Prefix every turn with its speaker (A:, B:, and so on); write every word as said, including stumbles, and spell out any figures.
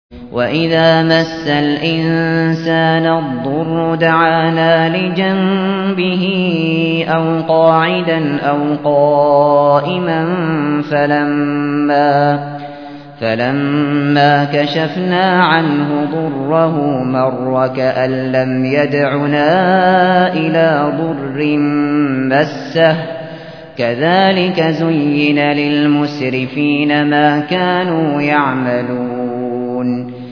A: وَإِذَا مَسَّ الْإِنسَانَ الضُّرُّ دَعَانَا لِجَنبِهِ أَوْ قَاعِدًا أَوْ قَائِمًا فَلَمَّا فَلَمَّا كَشَفْنَا عَنْهُ ضُرَّهُ مَرَّ كَأَن لَّمْ يَدْعُنَا إِلَىٰ ضُرٍّ مَّسَّهُ ۚ كَذَٰلِكَ زُيِّنَ لِلْمُسْرِفِينَ مَا كَانُوا يَعْمَلُونَ